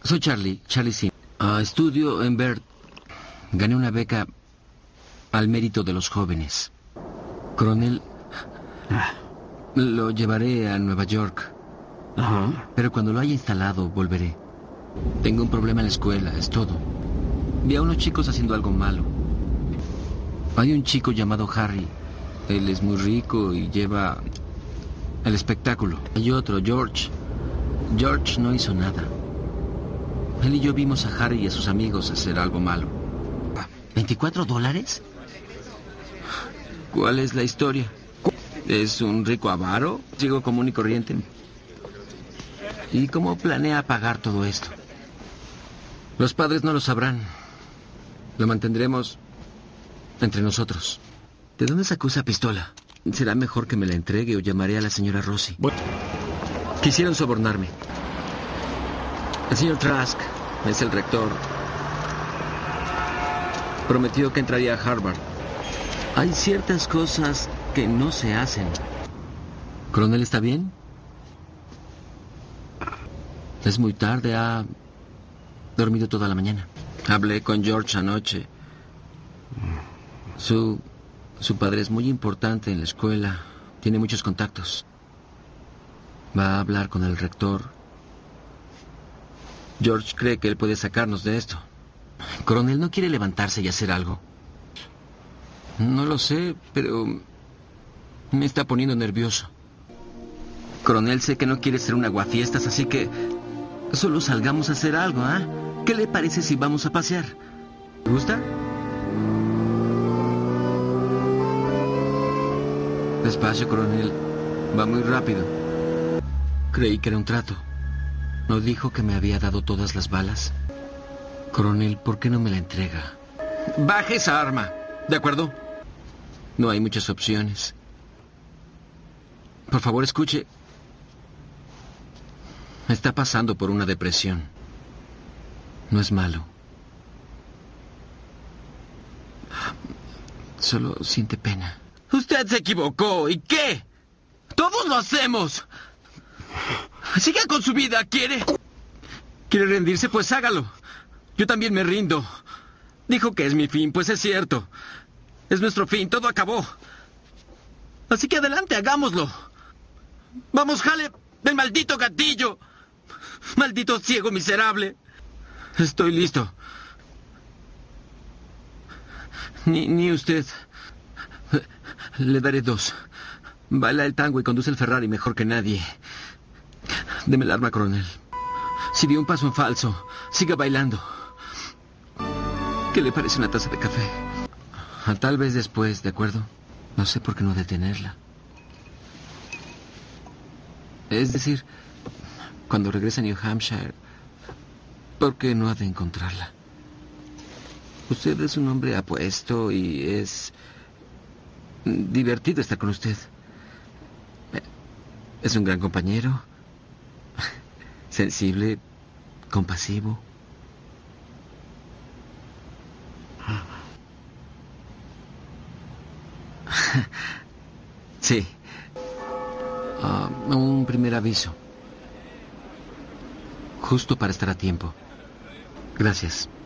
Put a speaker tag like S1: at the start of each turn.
S1: Soy Charlie Sim. Estudio en Bert. Gané una beca al mérito de los jóvenes. Coronel, lo llevaré a Nueva York.
S2: Ajá.
S1: Pero cuando lo haya instalado, volveré. Tengo un problema en la escuela, es todo. Vi a unos chicos haciendo algo malo. Hay un chico llamado Harry. Él es muy rico y lleva el espectáculo. Hay otro, George. George no hizo nada. Él y yo vimos a Harry y a sus amigos hacer algo malo. ¿$24? ¿Cuál es la historia? ¿Es un rico avaro? ¿Chico común y corriente? ¿Y cómo planea pagar todo esto? Los padres no lo sabrán. Lo mantendremos entre nosotros. ¿De dónde sacó esa pistola? Será mejor que me la entregue o llamaré a la señora Rossi. Quisieron sobornarme. El señor Trask es el rector. Prometió que entraría a Harvard. Hay ciertas cosas que no se hacen. ¿Coronel está bien? Es muy tarde, ha dormido toda la mañana. Hablé con George anoche. Su padre es muy importante en la escuela. Tiene muchos contactos. Va a hablar con el rector. George cree que él puede sacarnos de esto. Coronel, ¿no quiere levantarse y hacer algo? No lo sé, pero me está poniendo nervioso. Coronel, sé que no quiere ser un aguafiestas, así que solo salgamos a hacer algo, ¿ah? ¿Qué le parece si vamos a pasear? ¿Te gusta? Despacio, coronel. Va muy rápido. Creí que era un trato. ¿No dijo que me había dado todas las balas? Coronel, ¿por qué no me la entrega? Baje esa arma, ¿de acuerdo? No hay muchas opciones. Por favor, escuche. Está pasando por una depresión. No es malo. Solo siente pena. Usted se equivocó. ¿Y qué? Todos lo hacemos. Siga con su vida, ¿quiere? ¿Quiere rendirse? Pues hágalo. Yo también me rindo. Dijo que es mi fin, pues es cierto. Es nuestro fin, todo acabó. Así que adelante, hagámoslo. Vamos, jale del maldito gatillo. Maldito ciego miserable. Estoy listo. Ni usted. Le daré 2. Baila el tango y conduce el Ferrari mejor que nadie. Deme el arma, coronel. Si dio un paso en falso, siga bailando. ¿Qué le parece una taza de café? Tal vez después, ¿de acuerdo? No sé por qué no detenerla. Es decir, cuando regrese a New Hampshire, ¿por qué no ha de encontrarla? Usted es un hombre apuesto y es divertido estar con usted. Es un gran compañero. Sensible, compasivo. Sí. Un primer aviso. Justo para estar a tiempo. Gracias.